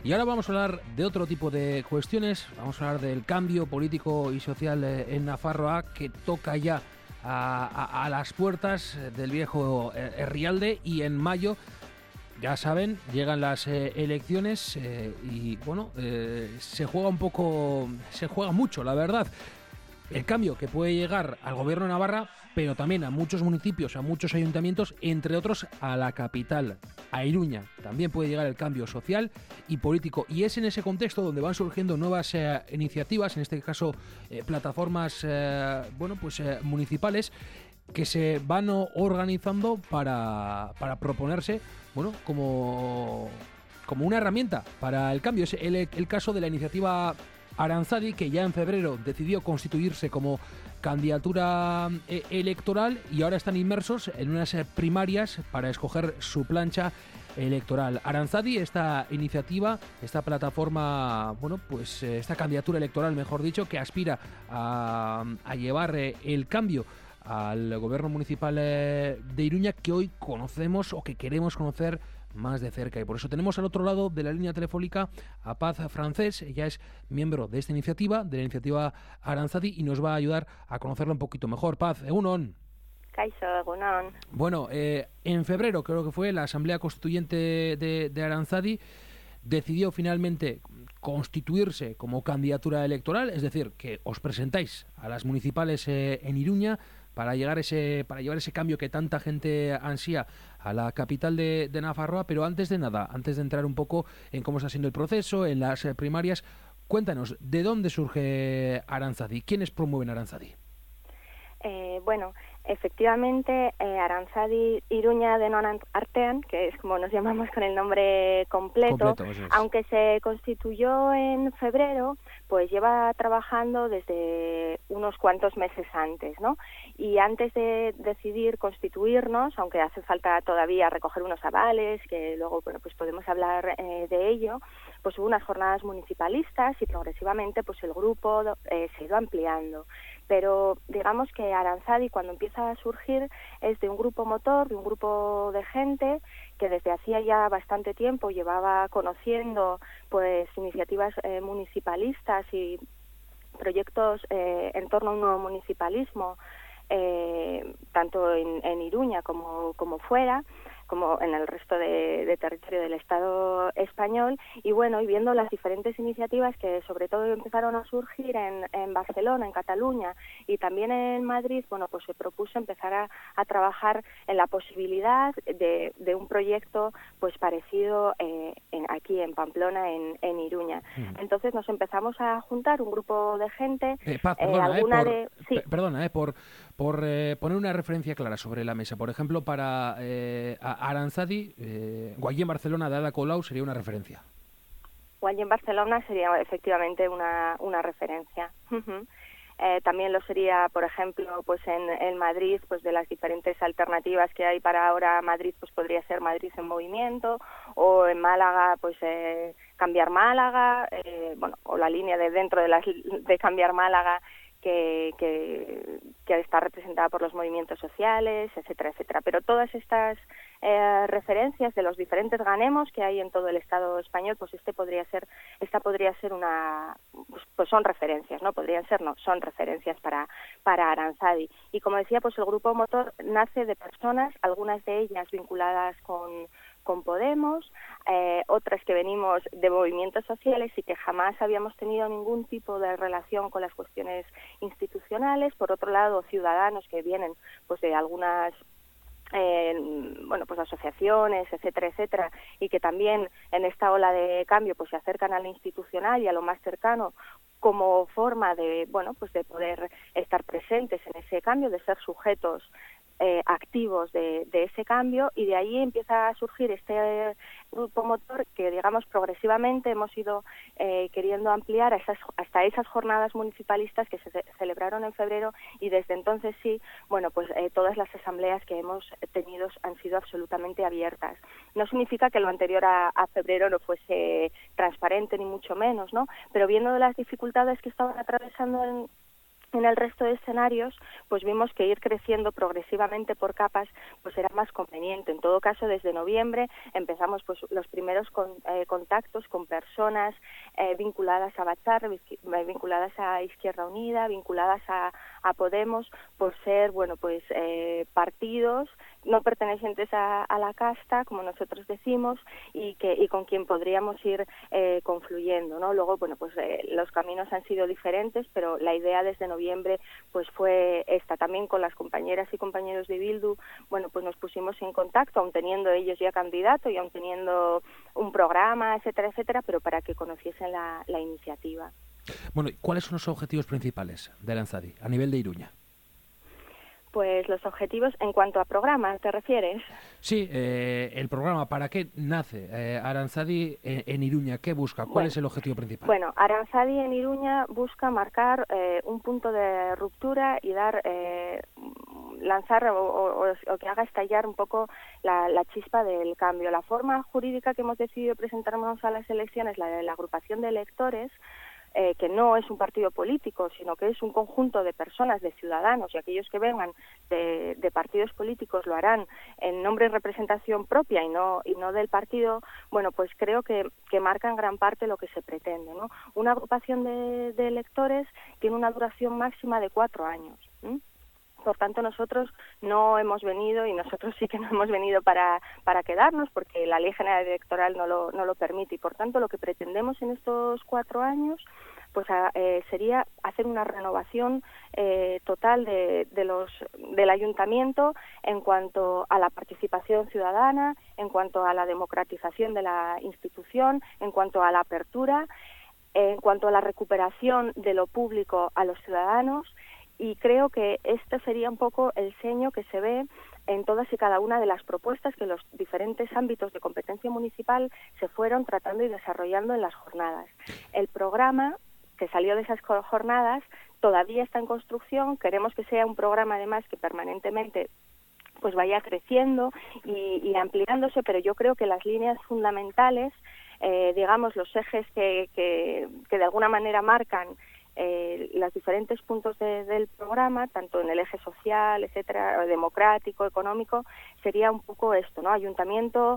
Y ahora vamos a hablar de otro tipo de cuestiones. Vamos a hablar del cambio político y social en Nafarroa, que toca ya a las puertas del viejo Herrialde, y en mayo, ya saben, llegan las elecciones y bueno, se juega mucho, la verdad. El cambio que puede llegar al gobierno de Navarra, pero también a muchos municipios, a muchos ayuntamientos, entre otros a la capital, a Iruña. También puede llegar el cambio social y político. Y es en ese contexto donde van surgiendo nuevas iniciativas, en este caso plataformas municipales, que se van organizando para proponerse como una herramienta para el cambio. Es el caso de la iniciativa Aranzadi, que ya en febrero decidió constituirse como candidatura electoral, y ahora están inmersos en unas primarias para escoger su plancha electoral. Aranzadi, esta iniciativa, esta plataforma, esta candidatura electoral, mejor dicho, que aspira a llevar el cambio al gobierno municipal de Iruña, que hoy conocemos o que queremos conocer más de cerca, y por eso tenemos al otro lado de la línea telefónica a Paz Francés. Ella es miembro de esta iniciativa, de la iniciativa Aranzadi, y nos va a ayudar a conocerla un poquito mejor. Paz, egunon. Kaixo, egunon. Bueno, en febrero creo que fue, la Asamblea Constituyente de Aranzadi decidió finalmente constituirse como candidatura electoral, es decir, que os presentáis a las municipales en Iruña para llevar ese cambio que tanta gente ansía a la capital de Nafarroa. Pero antes de nada, antes de entrar un poco en cómo está siendo el proceso, en las primarias, cuéntanos, ¿de dónde surge Aranzadi? ¿Quiénes promueven Aranzadi? Efectivamente, Aranzadi Iruña Denon Artean, que es como nos llamamos con el nombre completo, aunque se constituyó en febrero, pues lleva trabajando desde unos cuantos meses antes, ¿no? Y antes de decidir constituirnos, aunque hace falta todavía recoger unos avales, que luego pues podemos hablar de ello, pues hubo unas jornadas municipalistas y progresivamente pues el grupo se ha ido ampliando. Pero digamos que Aranzadi, cuando empieza a surgir, es de un grupo motor, de un grupo de gente que desde hacía ya bastante tiempo llevaba conociendo pues iniciativas municipalistas y proyectos en torno a un nuevo municipalismo, tanto en Iruña como fuera, como en el resto de territorio del Estado español, y viendo las diferentes iniciativas que sobre todo empezaron a surgir en Barcelona, en Cataluña y también en Madrid, pues se propuso empezar a trabajar en la posibilidad de un proyecto pues parecido aquí en Pamplona, en Iruña. Entonces nos empezamos a juntar un grupo de gente. Por poner una referencia clara sobre la mesa, por ejemplo, para Aranzadi, Guallén Barcelona de Ada Colau sería una referencia. Guallén Barcelona sería efectivamente una referencia. También lo sería, por ejemplo, pues en Madrid, pues de las diferentes alternativas que hay para ahora Madrid, pues podría ser Madrid en Movimiento, o en Málaga, pues Cambiar Málaga, o la línea de dentro de Cambiar Málaga, que está representada por los movimientos sociales, etcétera, etcétera. Pero todas estas referencias de los diferentes ganemos que hay en todo el Estado español, pues esta podría ser una, pues son referencias, ¿no? Son referencias para Aranzadi. Y como decía, pues el grupo motor nace de personas, algunas de ellas vinculadas con Podemos, otras que venimos de movimientos sociales y que jamás habíamos tenido ningún tipo de relación con las cuestiones institucionales. Por otro lado, ciudadanos que vienen pues de algunas asociaciones, etcétera, etcétera, y que también en esta ola de cambio pues se acercan a lo institucional y a lo más cercano como forma de de poder estar presentes en ese cambio, de ser sujetos activos de ese cambio, y de ahí empieza a surgir este grupo motor que, digamos, progresivamente hemos ido queriendo ampliar hasta esas jornadas municipalistas que se celebraron en febrero, y desde entonces todas las asambleas que hemos tenido han sido absolutamente abiertas. No significa que lo anterior a febrero no fuese transparente, ni mucho menos, ¿no? Pero viendo las dificultades que estaban atravesando En el resto de escenarios, pues vimos que ir creciendo progresivamente por capas, pues era más conveniente. En todo caso, desde noviembre empezamos pues los primeros contactos con personas vinculadas a Batzar, vinculadas a Izquierda Unida, vinculadas a Podemos, por ser, bueno, pues partidos no pertenecientes a la casta, como nosotros decimos, y con quien podríamos ir confluyendo, ¿no? Luego, bueno, pues los caminos han sido diferentes, pero la idea desde noviembre pues fue esta. También con las compañeras y compañeros de Bildu, bueno, pues nos pusimos en contacto, aun teniendo ellos ya candidato y aun teniendo un programa, etcétera, etcétera, pero para que conociesen la iniciativa. Bueno, ¿cuáles son los objetivos principales de Aranzadi a nivel de Iruña? Pues los objetivos en cuanto a programas, ¿te refieres? Sí, el programa, ¿para qué nace Aranzadi en Iruña? ¿Qué busca? ¿Cuál es el objetivo principal? Bueno, Aranzadi en Iruña busca marcar un punto de ruptura y lanzar o que haga estallar un poco la chispa del cambio. La forma jurídica que hemos decidido presentarnos a las elecciones, la de la agrupación de electores, que no es un partido político, sino que es un conjunto de personas, de ciudadanos, y aquellos que vengan de partidos políticos lo harán en nombre y representación propia y no del partido. Bueno, pues creo que marca en gran parte lo que se pretende, ¿no? Una agrupación de electores tiene una duración máxima de 4 años. Por tanto, nosotros no hemos venido, y nosotros sí que no hemos venido para quedarnos, porque la Ley General Electoral no lo permite, y por tanto lo que pretendemos en estos 4 años pues sería hacer una renovación total del ayuntamiento en cuanto a la participación ciudadana, en cuanto a la democratización de la institución, en cuanto a la apertura, en cuanto a la recuperación de lo público a los ciudadanos. Y creo que este sería un poco el sello que se ve en todas y cada una de las propuestas que los diferentes ámbitos de competencia municipal se fueron tratando y desarrollando en las jornadas. El programa que salió de esas jornadas todavía está en construcción. Queremos que sea un programa, además, que permanentemente pues vaya creciendo y ampliándose, pero yo creo que las líneas fundamentales, digamos, los ejes que de alguna manera marcan los diferentes puntos del programa, tanto en el eje social, etcétera, democrático, económico, sería un poco esto, ¿no? Ayuntamiento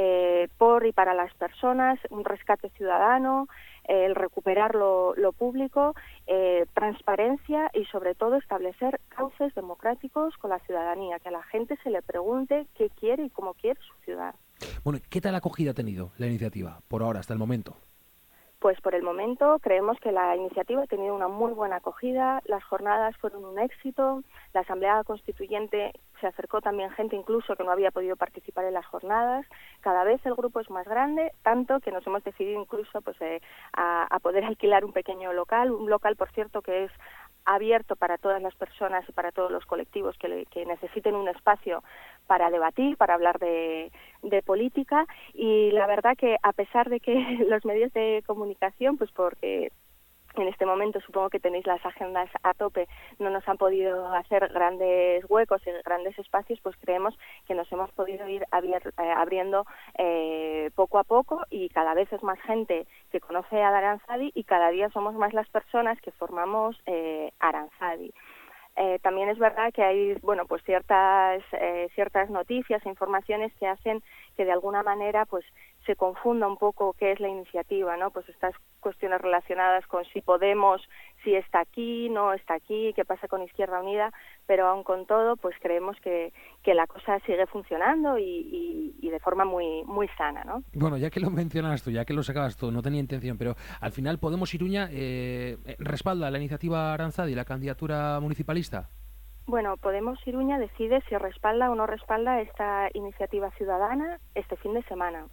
por y para las personas, un rescate ciudadano, el recuperar lo público, transparencia y sobre todo establecer cauces democráticos con la ciudadanía, que a la gente se le pregunte qué quiere y cómo quiere su ciudad. Bueno, ¿qué tal acogida ha tenido la iniciativa por ahora, hasta el momento? Pues por el momento creemos que la iniciativa ha tenido una muy buena acogida, las jornadas fueron un éxito, la Asamblea Constituyente se acercó también gente incluso que no había podido participar en las jornadas, cada vez el grupo es más grande, tanto que nos hemos decidido incluso pues a poder alquilar un pequeño local, un local por cierto que es abierto para todas las personas y para todos los colectivos que necesiten un espacio para debatir, para hablar de política. Y la verdad que a pesar de que los medios de comunicación, pues porque en este momento supongo que tenéis las agendas a tope, no nos han podido hacer grandes huecos y grandes espacios, pues creemos que nos hemos podido ir abriendo poco a poco, y cada vez es más gente que conoce a Aranzadi y cada día somos más las personas que formamos Aranzadi. También es verdad que hay, bueno, pues ciertas noticias e informaciones que hacen que de alguna manera pues se confunda un poco qué es la iniciativa, ¿no? Pues estas cuestiones relacionadas con si Podemos, si está aquí, no está aquí, qué pasa con Izquierda Unida, pero aun con todo, pues creemos que la cosa sigue funcionando y de forma muy muy sana, ¿no? Bueno, ya que lo mencionas tú, ya que lo sacabas tú, no tenía intención, pero al final Podemos Iruña respalda la iniciativa Aranzadi, la candidatura municipalista. Bueno, Podemos Iruña decide si respalda o no respalda esta iniciativa ciudadana este fin de semana.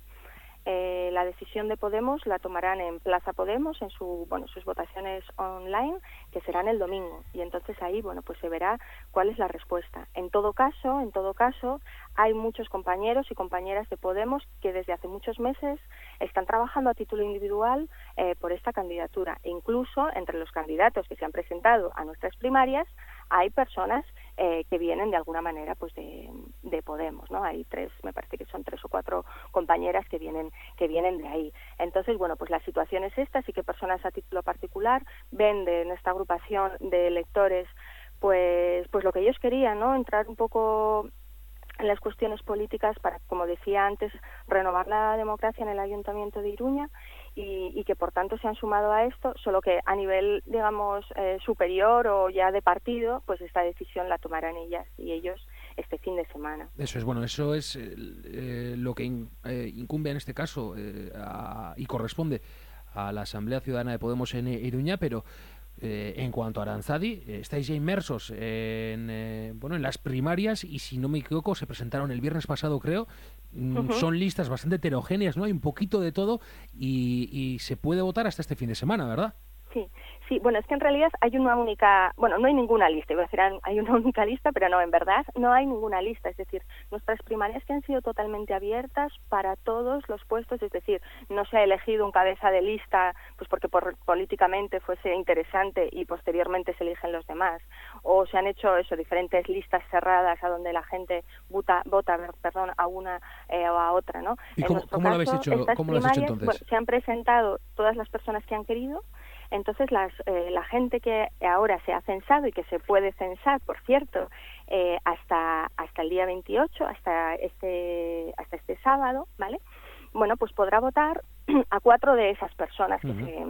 La decisión de Podemos la tomarán en Plaza Podemos en sus votaciones online, que serán el domingo, y entonces ahí pues se verá cuál es la respuesta. En todo caso, hay muchos compañeros y compañeras de Podemos que desde hace muchos meses están trabajando a título individual por esta candidatura, e incluso entre los candidatos que se han presentado a nuestras primarias hay personas que vienen de alguna manera pues de Podemos, ¿no? Hay me parece que son 3 o 4 compañeras que vienen de ahí. Entonces, bueno, pues la situación es esta, sí que personas a título particular ven en esta agrupación de electores pues lo que ellos querían, ¿no? Entrar un poco en las cuestiones políticas para, como decía antes, renovar la democracia en el Ayuntamiento de Iruña y que por tanto se han sumado a esto, solo que a nivel, digamos, superior o ya de partido, pues esta decisión la tomarán ellas y ellos este fin de semana. Eso es lo que incumbe en este caso y corresponde a la Asamblea Ciudadana de Podemos en Iruña, pero en cuanto a Aranzadi, estáis ya inmersos en las primarias y, si no me equivoco, se presentaron el viernes pasado, creo. Son listas bastante heterogéneas, ¿no? Hay un poquito de todo y se puede votar hasta este fin de semana, ¿verdad? Sí, bueno, es que en realidad hay una única, bueno, no hay ninguna lista, iba a decir hay una única lista, pero no, en verdad no hay ninguna lista, es decir, nuestras primarias que han sido totalmente abiertas para todos los puestos, es decir, no se ha elegido un cabeza de lista pues porque políticamente fuese interesante y posteriormente se eligen los demás, o se han hecho diferentes listas cerradas a donde la gente vota a una o a otra, ¿no? ¿Y cómo lo habéis hecho entonces? Bueno, se han presentado todas las personas que han querido. Entonces la gente que ahora se ha censado y que se puede censar, por cierto, hasta el día 28, hasta este sábado, ¿vale? Bueno, pues podrá votar a 4 de esas personas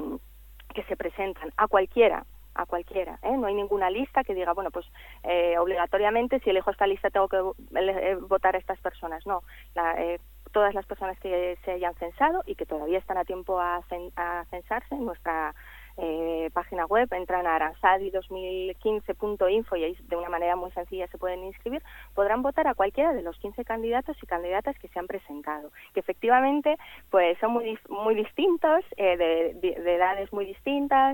que se presentan, a cualquiera, ¿eh? No hay ninguna lista que diga, bueno, pues obligatoriamente si elijo esta lista tengo que votar a estas personas. No, todas las personas que se hayan censado y que todavía están a tiempo a censarse en nuestra página web, entran a aranzadi2015.info y ahí de una manera muy sencilla se pueden inscribir, podrán votar a cualquiera de los 15 candidatos y candidatas que se han presentado, que efectivamente pues son muy distintos, de edades muy distintas,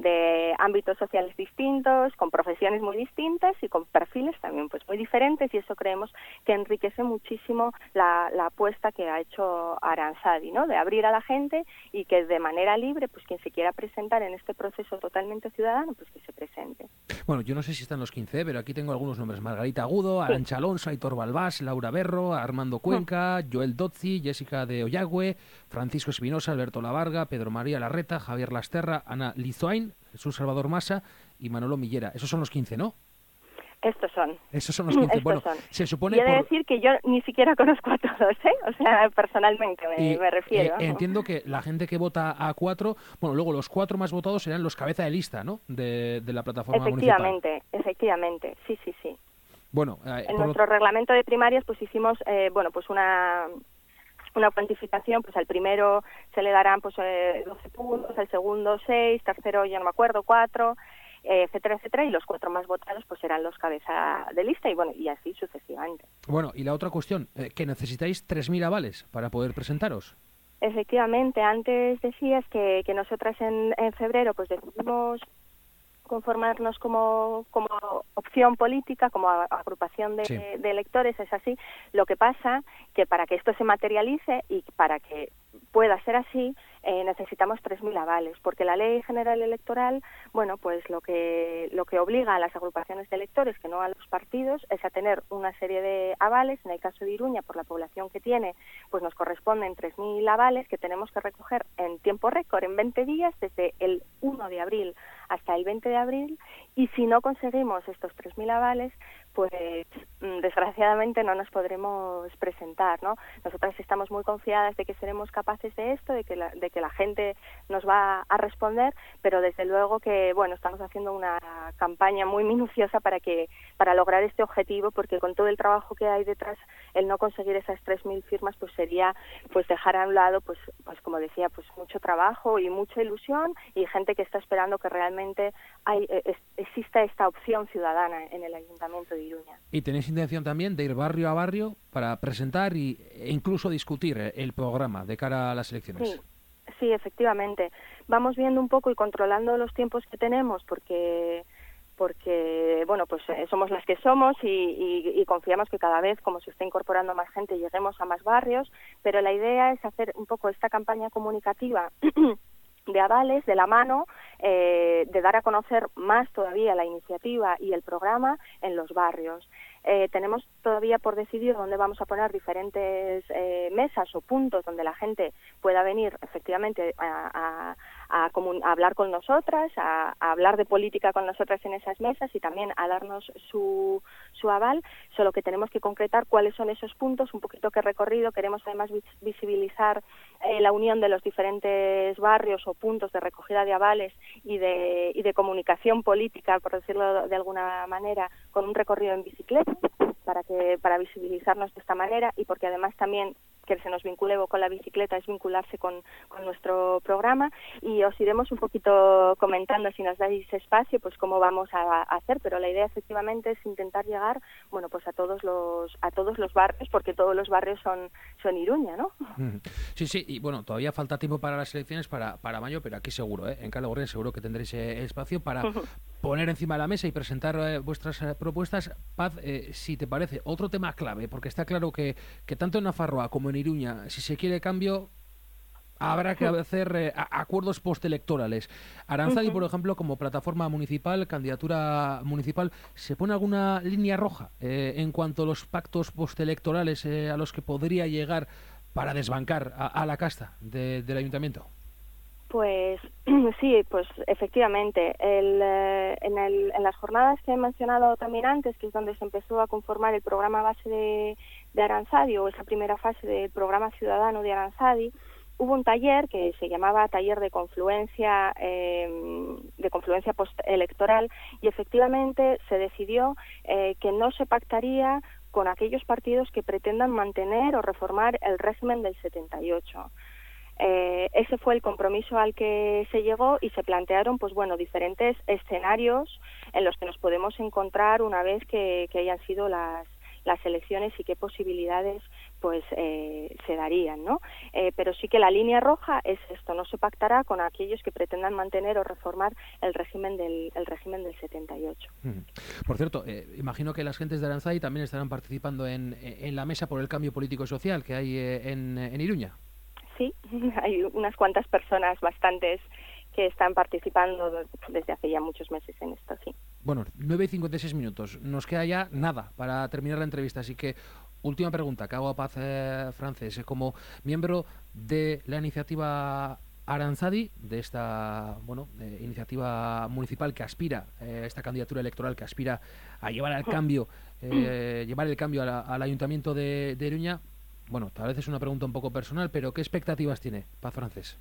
de ámbitos sociales distintos, con profesiones muy distintas y con perfiles también pues muy diferentes, y eso creemos que enriquece muchísimo la apuesta que ha hecho Aranzadi, ¿no? De abrir a la gente y que de manera libre pues quien se quiera presentar en este proceso totalmente ciudadano, pues que se presente. Bueno, yo no sé si están los 15, pero aquí tengo algunos nombres: Margarita Agudo, Arantxa Alonso, Aitor Balbás, Laura Berro, Armando Cuenca, Joel Dotzi, Jessica de Ollagüe, Francisco Espinosa, Alberto Lavarga, Pedro María Larreta, Javier Lasterra, Ana Lizoain, Jesús Salvador Massa y Manolo Millera. Esos son los 15, ¿no? Estos son los 15. Bueno, se supone... Y he de decir que yo ni siquiera conozco a todos, ¿eh? O sea, personalmente me refiero. Entiendo que la gente que vota a 4, bueno, luego los 4 más votados serán los cabeza de lista, ¿no? De la plataforma municipal. Efectivamente, sí. Bueno, en nuestro reglamento de primarias pues hicimos, pues una cuantificación, pues al primero se le darán pues 12 puntos, al segundo 6, tercero ya no me acuerdo, 4... etcétera, y los 4 más votados pues serán los cabeza de lista y así sucesivamente. Bueno, y la otra cuestión, que necesitáis 3.000 avales para poder presentaros. Efectivamente, antes decías que nosotras en febrero pues decidimos conformarnos como opción política, como agrupación de electores, es así. Lo que pasa que para que esto se materialice y para que pueda ser así, necesitamos 3.000 avales, porque la Ley General Electoral, bueno, pues lo que obliga a las agrupaciones de electores, que no a los partidos, es a tener una serie de avales. En el caso de Iruña, por la población que tiene, pues nos corresponden 3.000 avales que tenemos que recoger en tiempo récord, en 20 días, desde el 1 de abril hasta el 20 de abril, y si no conseguimos estos 3.000 avales, pues desgraciadamente no nos podremos presentar, ¿no? Nosotras estamos muy confiadas de que seremos capaces de esto, de que la gente nos va a responder, pero desde luego que, bueno, estamos haciendo una campaña muy minuciosa para lograr este objetivo, porque con todo el trabajo que hay detrás, el no conseguir esas 3.000 firmas pues sería pues dejar a un lado pues como decía, pues mucho trabajo y mucha ilusión y gente que está esperando que realmente exista esta opción ciudadana en el Ayuntamiento de Iruña. ¿Y tenéis intención también de ir barrio a barrio para presentar e incluso discutir el programa de cara a las elecciones? Sí, efectivamente. Vamos viendo un poco y controlando los tiempos que tenemos porque bueno, pues somos las que somos y confiamos que cada vez, como se está incorporando más gente, lleguemos a más barrios, pero la idea es hacer un poco esta campaña comunicativa de avales de la mano de dar a conocer más todavía la iniciativa y el programa en los barrios. Tenemos todavía por decidir dónde vamos a poner diferentes mesas o puntos donde la gente pueda venir efectivamente a hablar con nosotras, a hablar de política con nosotras en esas mesas y también a darnos su aval, solo que tenemos que concretar cuáles son esos puntos, un poquito qué recorrido. Queremos además visibilizar la unión de los diferentes barrios o puntos de recogida de avales y de comunicación política, por decirlo de alguna manera, con un recorrido en bicicleta, para visibilizarnos de esta manera, y porque además también que se nos vincule con la bicicleta es vincularse con nuestro programa, y os iremos un poquito comentando, si nos dais espacio, pues cómo vamos a hacer, pero la idea efectivamente es intentar llegar, bueno, pues a todos los barrios, porque todos los barrios son Iruña, ¿no? Sí, y bueno, todavía falta tiempo para las elecciones para mayo, pero aquí seguro, en Cala Gorrián seguro que tendréis espacio para poner encima de la mesa y presentar vuestras propuestas. Paz, si te parece, otro tema clave, porque está claro que tanto en Nafarroa como en Iruña, si se quiere cambio, habrá que hacer acuerdos postelectorales. Aranzadi, por ejemplo, como plataforma municipal, candidatura municipal, ¿se pone alguna línea roja en cuanto a los pactos postelectorales a los que podría llegar para desbancar a la casta del ayuntamiento? Pues sí, pues efectivamente. En las jornadas que he mencionado también antes, que es donde se empezó a conformar el programa base de Aranzadi, o esa primera fase del programa ciudadano de Aranzadi, hubo un taller que se llamaba Taller de Confluencia Postelectoral, y efectivamente se decidió que no se pactaría con aquellos partidos que pretendan mantener o reformar el régimen del 78. Ese fue el compromiso al que se llegó, y se plantearon, pues bueno, diferentes escenarios en los que nos podemos encontrar una vez que hayan sido las elecciones, y qué posibilidades pues se darían, ¿no? Pero sí que la línea roja es esto: no se pactará con aquellos que pretendan mantener o reformar el régimen del 78. Por cierto, imagino que las gentes de Aranzadi también estarán participando en la mesa por el cambio político y social que hay en Iruña. Sí, hay unas cuantas personas, bastantes, que están participando desde hace ya muchos meses en esto, sí. Bueno, 9:56 minutos. Nos queda ya nada para terminar la entrevista, así que última pregunta que hago a Paz Francés. Como miembro de la iniciativa Aranzadi, de esta iniciativa municipal que aspira, esta candidatura electoral que aspira a llevar al cambio, llevar el cambio al Ayuntamiento de Iruña, bueno, tal vez es una pregunta un poco personal, pero ¿qué expectativas tiene Paz Francés?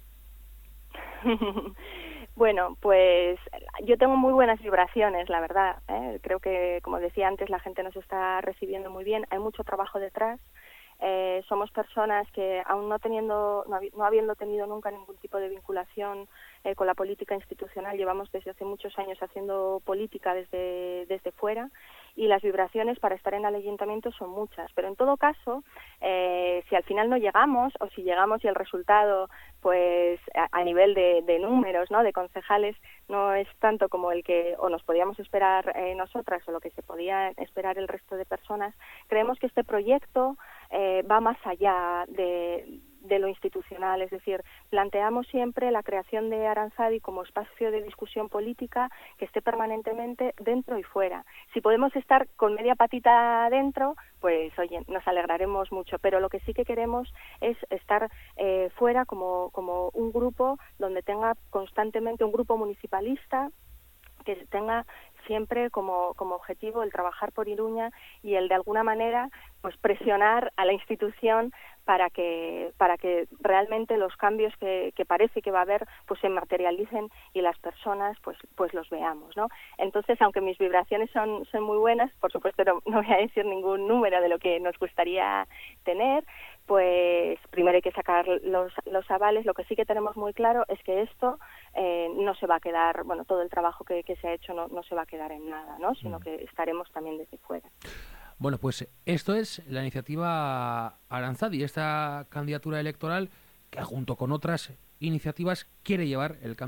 Bueno, pues yo tengo muy buenas vibraciones, la verdad. Creo que, como decía antes, la gente nos está recibiendo muy bien. Hay mucho trabajo detrás. Somos personas que, aún no habiendo tenido nunca ningún tipo de vinculación con la política institucional, llevamos desde hace muchos años haciendo política desde fuera, y las vibraciones para estar en el ayuntamiento son muchas. Pero en todo caso, si al final no llegamos, o si llegamos y el resultado, pues a nivel de números, ¿no?, de concejales, no es tanto como el que o nos podíamos esperar nosotras, o lo que se podía esperar el resto de personas, creemos que este proyecto va más allá de lo institucional. Es decir, planteamos siempre la creación de Aranzadi como espacio de discusión política que esté permanentemente dentro y fuera. Si podemos estar con media patita dentro, pues oye, nos alegraremos mucho, pero lo que sí que queremos es estar fuera como un grupo donde tenga constantemente, un grupo municipalista que tenga siempre como objetivo el trabajar por Iruña, y el de alguna manera pues presionar a la institución para que realmente los cambios que parece que va a haber pues se materialicen y las personas pues los veamos, ¿no? Entonces, aunque mis vibraciones son muy buenas, por supuesto no voy a decir ningún número de lo que nos gustaría tener, pues primero hay que sacar los avales. Lo que sí que tenemos muy claro es que esto no se va a quedar, bueno, todo el trabajo que se ha hecho no se va a quedar en nada, ¿no?, sino que estaremos también desde fuera. Bueno, pues esto es la iniciativa Aranzadi, esta candidatura electoral que junto con otras iniciativas quiere llevar el cambio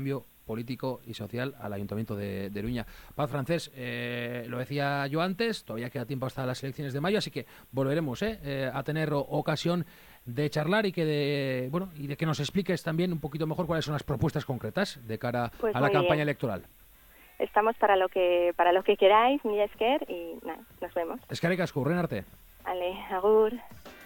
político y social al Ayuntamiento de Iruña. Paz Francés, lo decía yo antes, todavía queda tiempo hasta las elecciones de mayo, así que volveremos a tener ocasión de charlar y de que nos expliques también un poquito mejor cuáles son las propuestas concretas de cara a la campaña electoral. Estamos para lo que queráis, mila esker, y nada, nos vemos. Eskerrik asko, urren arte. Ale, agur.